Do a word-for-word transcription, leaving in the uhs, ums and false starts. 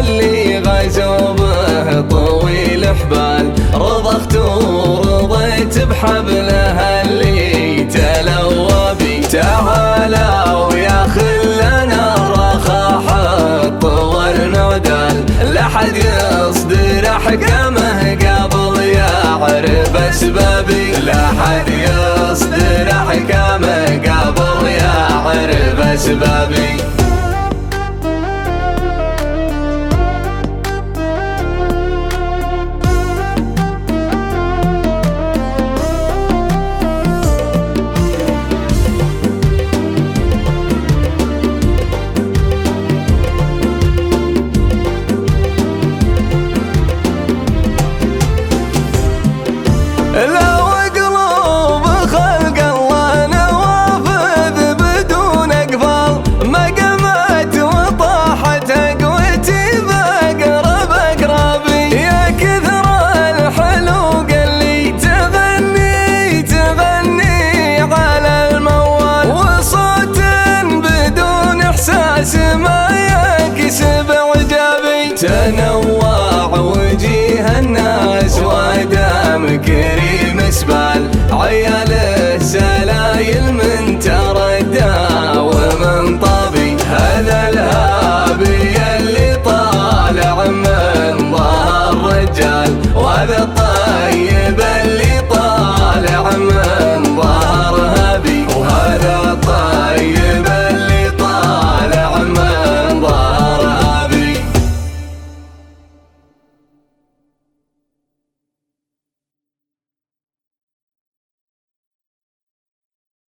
اللي غزوبه طويل حبال، رضخت ورضيت بحبلها اللي تلوى بي. تعالى ويا خلنا رخا حط والنودال، لحد يصدر احكامه قبل يعرف اسبابي، لحد يصدر احكامه قبل يعرف اسبابي. لو قلوب خلق الله نوافذ بدون اقفال، ما قمت وطاحت قوتي بقرب اقرابي. يا كثر الحلوق اللي تغني تغني على الموال، وصوت بدون احساس ما يكسب اعجابي. تنوع وجيه الناس وادام كريم اسبال، عيال